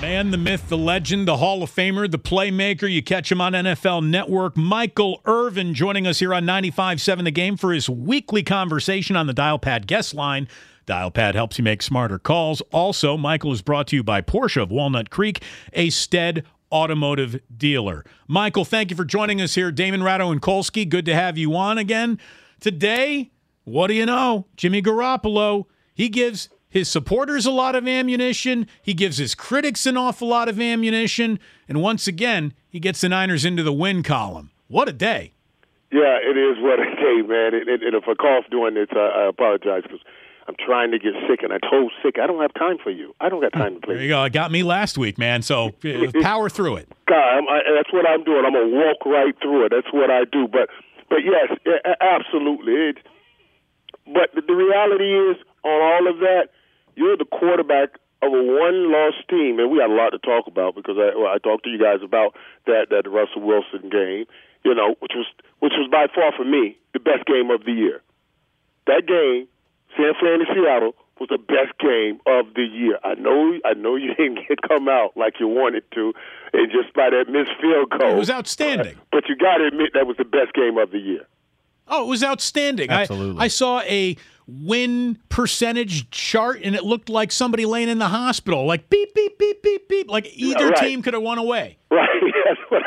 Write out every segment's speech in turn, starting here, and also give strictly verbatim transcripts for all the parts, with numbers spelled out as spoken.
Man, the myth, the legend, the Hall of Famer, the playmaker. You catch him on N F L Network. Michael Irvin joining us here on ninety-five point seven The Game for his weekly conversation on the Dialpad guest line. Dialpad helps you make smarter calls. Also, Michael is brought to you by Porsche of Walnut Creek, a Stead automotive dealer. Michael, thank you for joining us here. Damon Ratto and Kolsky, good to have you on again. Today, what do you know? Jimmy Garoppolo, he gives his supporters a lot of ammunition. He gives his critics an awful lot of ammunition. And once again, he gets the Niners into the win column. What a day. Yeah, it is what a day, man. And, and, and if I cough doing this, I, I apologize because I'm trying to get sick. And I told sick, I don't have time for you. I don't got time to play. There you go. It got me last week, man. So uh, power through it. God, I'm, I, that's what I'm doing. I'm going to walk right through it. That's what I do. But, but yes, absolutely. It, but the, the reality is, on all of that, you're the quarterback of a one-loss team, and we had a lot to talk about because I, well, I talked to you guys about that that Russell Wilson game, you know, which was which was by far for me the best game of the year. That game, San Fran and Seattle, was the best game of the year. I know, I know you didn't get come out like you wanted to, and just by that missed field goal, it was outstanding. But, but you got to admit that was the best game of the year. Oh, it was outstanding. Absolutely. I, I saw a win percentage chart, and it looked like somebody laying in the hospital, like beep, beep, beep, beep, beep. Like either yeah, right. team could have won away. Right. That's what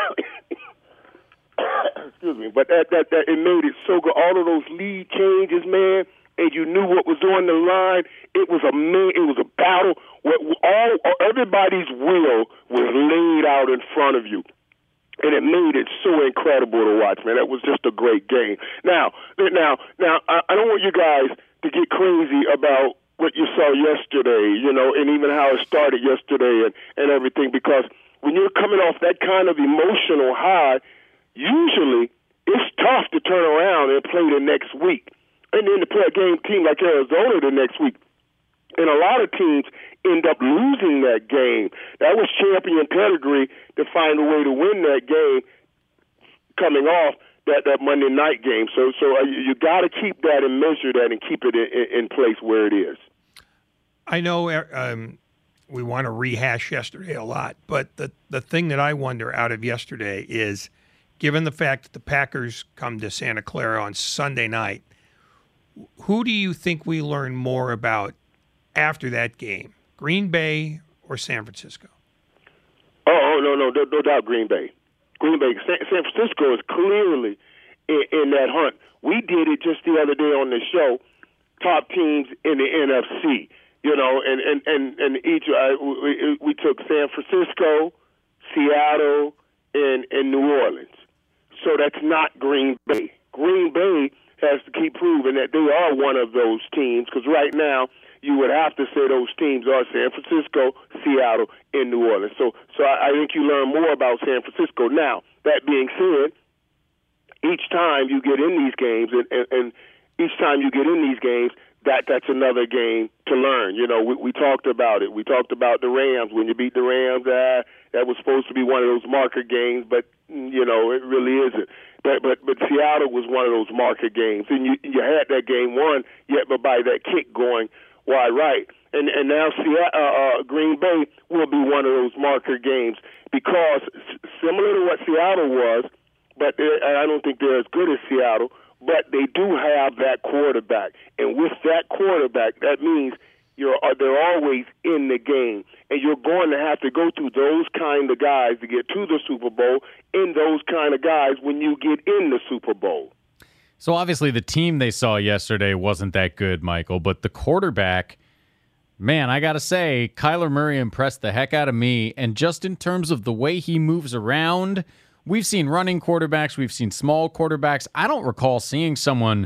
I, excuse me. But that, that, that, it made it so good. All of those lead changes, man, and you knew what was on the line. It was a man, it was a battle. Where all, everybody's will was laid out in front of you. And it made it so incredible to watch, man. That was just a great game. Now, now, now, I, I don't want you guys to get crazy about what you saw yesterday, you know, and even how it started yesterday and, and everything, because when you're coming off that kind of emotional high, usually it's tough to turn around and play the next week. And then to play a game team like Arizona the next week. And a lot of teams end up losing that game. That was champion pedigree to find a way to win that game coming off that, that Monday night game. So so uh, you, you got to keep that and measure that and keep it in, in place where it is. I know um, we want to rehash yesterday a lot, but the, the thing that I wonder out of yesterday is, given the fact that the Packers come to Santa Clara on Sunday night, who do you think we learn more about after that game, Green Bay or San Francisco? Oh, oh no, no, no, no doubt Green Bay. Green Bay. San, San Francisco is clearly in, in that hunt. We did it just the other day on the show, top teams in the N F C, you know, and, and, and, and each, uh, we, we took San Francisco, Seattle, and, and New Orleans. So that's not Green Bay. Green Bay has to keep proving that they are one of those teams, because right now, you would have to say those teams are San Francisco, Seattle, and New Orleans. So so I, I think you learn more about San Francisco. Now, that being said, each time you get in these games, and, and, and each time you get in these games, that that's another game to learn. You know, we, we talked about it. We talked about the Rams. When you beat the Rams, uh, that was supposed to be one of those marker games, but, you know, it really isn't. But, but but Seattle was one of those marker games. And you, you had that game won, yet but by that kick going wide right. And and now Seattle, uh, uh, Green Bay will be one of those marker games because similar to what Seattle was, but I don't think they're as good as Seattle, but they do have that quarterback. And with that quarterback, that means you're they're always in the game. And you're going to have to go through those kind of guys to get to the Super Bowl, and those kind of guys when you get in the Super Bowl. So obviously the team they saw yesterday wasn't that good, Michael, but the quarterback, man, I got to say, Kyler Murray impressed the heck out of me. And just in terms of the way he moves around, we've seen running quarterbacks, we've seen small quarterbacks. I don't recall seeing someone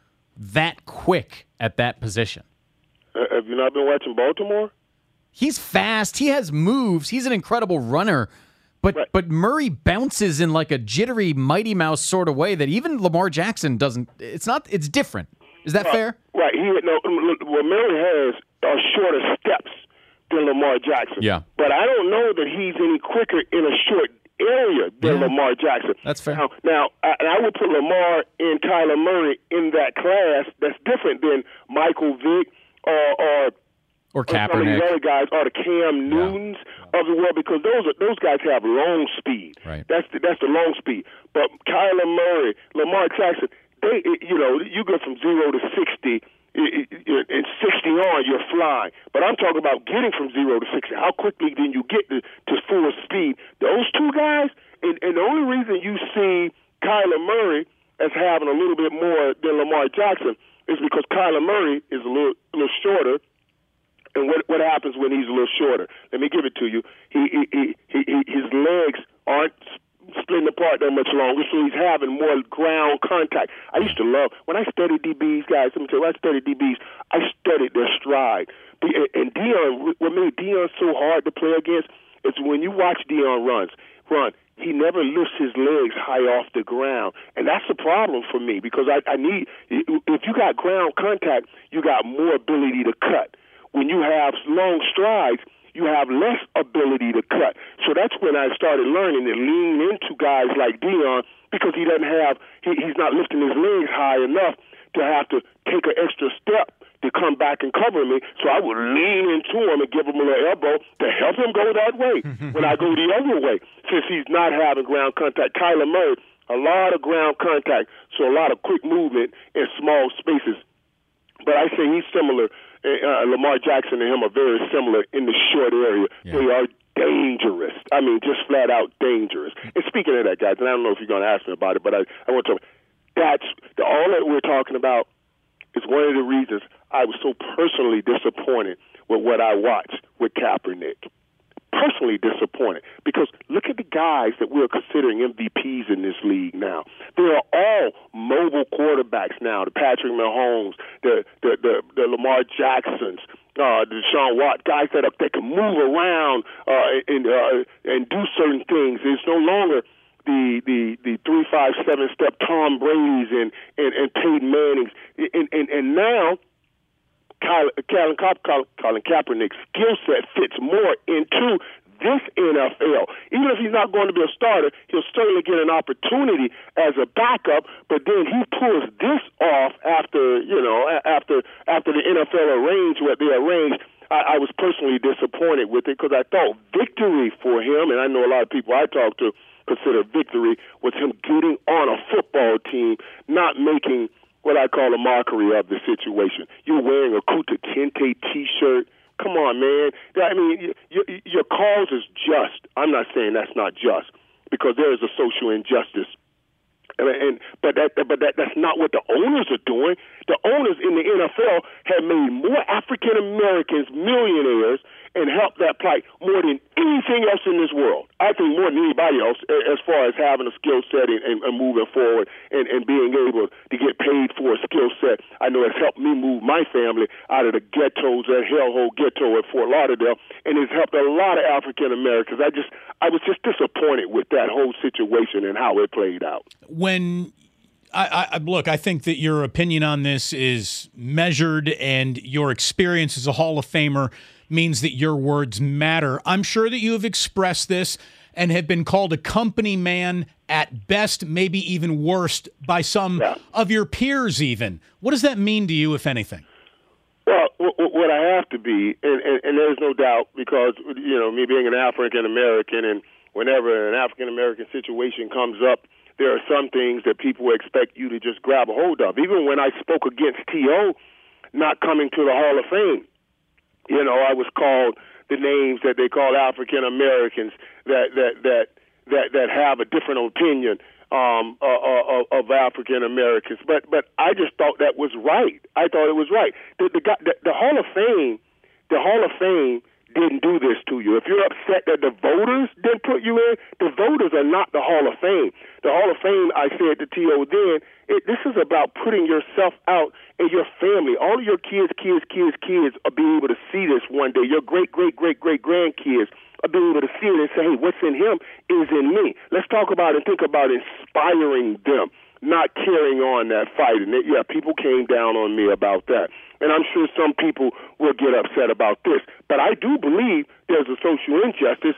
that quick at that position. Uh, have you not been watching Baltimore? He's fast. He has moves. He's an incredible runner. But right. but Murray bounces in like a jittery Mighty Mouse sort of way that even Lamar Jackson doesn't. It's not. It's different. Is that right. fair? Right. He no. Well, Murray has uh, shorter steps than Lamar Jackson. Yeah. But I don't know that he's any quicker in a short area than yeah. Lamar Jackson. That's fair. Now, now I, and I would put Lamar and Kyler Murray in that class. That's different than Michael Vick or or, Or some of these Kaepernick. other guys are the Cam Newtons Yeah. of the world, because those are, those guys have long speed. Right. That's the, that's the long speed. But Kyler Murray, Lamar Jackson, they you know you go from zero to sixty. In sixty on, you're flying. But I'm talking about getting from zero to sixty. How quickly then you get to, to full speed? Those two guys, and, and the only reason you see Kyler Murray as having a little bit more than Lamar Jackson is because Kyler Murray is a little, a little shorter. And what what happens when he's a little shorter? Let me give it to you. He, he, he, he his legs aren't splitting apart that much longer, so he's having more ground contact. I used to love, when I studied D Bs, guys, let me tell you, when I studied D Bs, I studied their stride. And Deion, what made Deion so hard to play against is when you watch Deion runs, run, he never lifts his legs high off the ground. And that's a problem for me, because I, I need, if you got ground contact, you got more ability to cut. When you have long strides, you have less ability to cut. So that's when I started learning to lean into guys like Deion, because he doesn't have, he, he's not lifting his legs high enough to have to take an extra step to come back and cover me. So I would lean into him and give him a little elbow to help him go that way when I go the other way, since he's not having ground contact. Kyler Murray, a lot of ground contact, so a lot of quick movement in small spaces. But I say he's similar. Uh, Lamar Jackson and him are very similar in the short area. Yeah. They are dangerous. I mean, just flat out dangerous. And speaking of that, guys, and I don't know if you're going to ask me about it, but I, I want to. That's the, all that we're talking about is one of the reasons I was so personally disappointed with what I watched with Kaepernick. Personally disappointed, because look at the guys that we're considering M V Ps in this league now. They are all mobile quarterbacks now. The Patrick Mahomes, the the the, the Lamar Jacksons, uh, the Deshaun Watt, guys that are, that can move around uh, and uh, and do certain things. It's no longer the the the three five seven step Tom Brady's and and, and Peyton Manning's, and and, and now. Colin, Colin, Colin Kaepernick's skill set fits more into this N F L. Even if he's not going to be a starter, he'll certainly get an opportunity as a backup. But then he pulls this off after, you know, after after the N F L arranged what they arranged. I, I was personally disappointed with it, because I thought victory for him, and I know a lot of people I talk to consider victory, was him getting on a football team, not making what I call a mockery of the situation. You're wearing a Kunta Kinte T-shirt. Come on, man. I mean, your, your cause is just. I'm not saying that's not just, because there is a social injustice. And, and but that but that that's not what the owners are doing. The owners in the N F L have made more African Americans millionaires and helped that plight more than anything else in this world. I think more than anybody else, as far as having a skill set and, and, and moving forward and, and being able to get paid for a skill set. I know it's helped me move my family out of the ghettos, that hellhole ghetto at Fort Lauderdale, and it's helped a lot of African Americans. I just, I was just disappointed with that whole situation and how it played out. When I, I look, I think that your opinion on this is measured, and your experience as a Hall of Famer means that your words matter. I'm sure that you have expressed this and have been called a company man at best, maybe even worst, by some yeah. of your peers even. What does that mean to you, if anything? Well, what I have to be, and, and, and there's no doubt, because, you know, me being an African-American, and whenever an African-American situation comes up, there are some things that people expect you to just grab a hold of. Even when I spoke against T O not coming to the Hall of Fame, you know, I was called the names that they call African Americans that that that that that have a different opinion um, uh, uh, of African Americans. But but I just thought that was right. I thought it was right. The the, the the Hall of Fame, the Hall of Fame didn't do this to you. If you're upset that the voters didn't put you in, the voters are not the Hall of Fame. The Hall of Fame, I said to T O then, it, this is about putting yourself out and your family. All of your kids, kids, kids, kids are being able to see this one day. Your great, great, great, great grandkids are being able to see it and say, hey, what's in him is in me. Let's talk about it and think about inspiring them, not carrying on that fight. And it, yeah, people came down on me about that. And I'm sure some people will get upset about this. But I do believe there's a social injustice.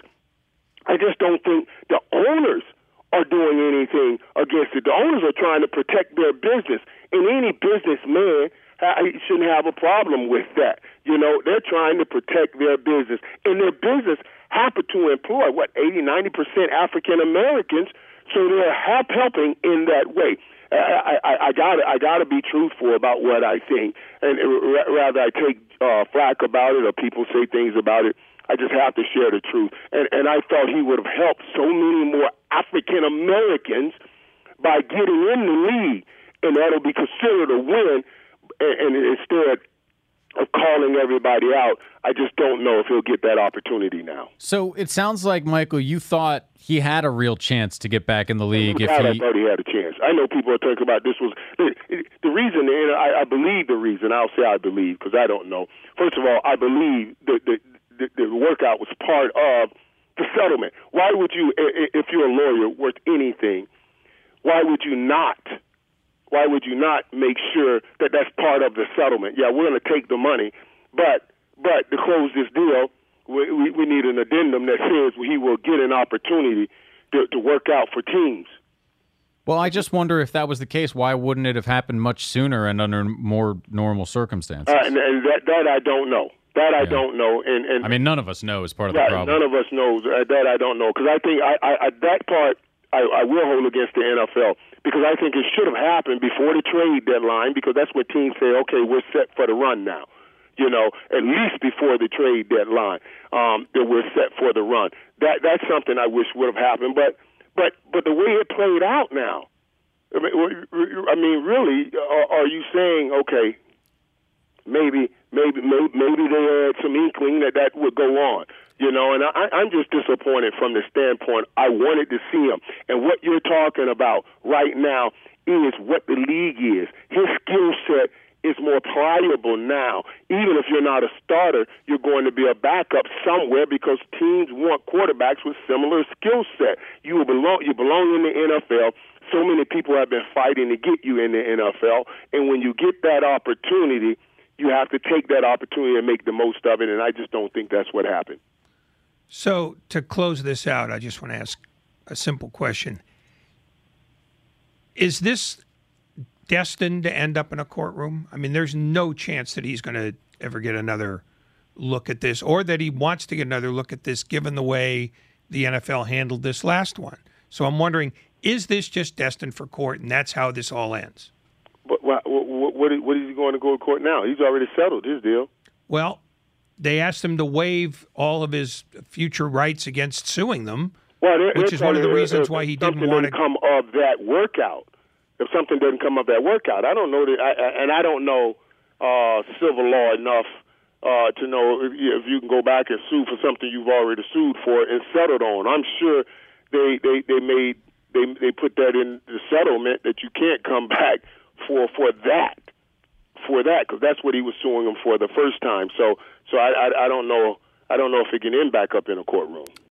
I just don't think the owners are doing anything against it. The owners are trying to protect their business. And any businessman uh, shouldn't have a problem with that. You know, they're trying to protect their business. And their business happen to employ, what, eighty, ninety percent African Americans, so they're help helping in that way. I, I, I got I got to be truthful about what I think, and rather I take uh, flack about it or people say things about it, I just have to share the truth. And, and I thought he would have helped so many more African Americans by getting in the league, and that'll be considered a win. And, and instead of calling everybody out, I just don't know if he'll get that opportunity now. So it sounds like, Michael, you thought he had a real chance to get back in the league. If he... he... I thought he had a chance. I know people are talking about this was the, the reason, and I, I believe the reason. I'll say I believe because I don't know. First of all, I believe the, the, the, the workout was part of the settlement. Why would you, if you're a lawyer worth anything, why would you not Why would you not make sure that that's part of the settlement? Yeah, we're going to take the money, but but to close this deal, we, we, we need an addendum that says he will get an opportunity to, to work out for teams. Well, I just wonder if that was the case, why wouldn't it have happened much sooner and under more normal circumstances? Uh, and and that, that I don't know. That I yeah. don't know. And, and I mean, none of us know is part of yeah, the problem. None of us knows. Uh, that I don't know. Because I think I, I, I, that part I, I will hold against the N F L. Because I think it should have happened before the trade deadline, because that's when teams say, okay, we're set for the run now. You know, at least before the trade deadline, um, that we're set for the run. That That's something I wish would have happened. But but but the way it played out now, I mean, I mean really, are, are you saying, okay, maybe maybe maybe, maybe they had some inkling that that would go on? You know, and I, I'm just disappointed from the standpoint I wanted to see him. And what you're talking about right now is what the league is. His skill set is more pliable now. Even if you're not a starter, you're going to be a backup somewhere because teams want quarterbacks with similar skill set. You belong, you belong in the N F L. So many people have been fighting to get you in the N F L. And when you get that opportunity, you have to take that opportunity and make the most of it. And I just don't think that's what happened. So to close this out, I just want to ask a simple question. Is this destined to end up in a courtroom? I mean, there's no chance that he's going to ever get another look at this or that he wants to get another look at this given the way the N F L handled this last one. So I'm wondering, is this just destined for court and that's how this all ends? But what, what, what, is, what is he going to go to court now? He's already settled his deal. Well, they asked him to waive all of his future rights against suing them, well, they're, which they're is one of the if, reasons if why he didn't something want to come of that workout. If something doesn't come of that workout, I don't know that, I, and I don't know uh, civil law enough uh, to know if, if you can go back and sue for something you've already sued for and settled on. I'm sure they they they made they they put that in the settlement that you can't come back for for that. For that, because that's what he was suing him for the first time. So, so I, I, I don't know. I don't know if it can end back up in a courtroom.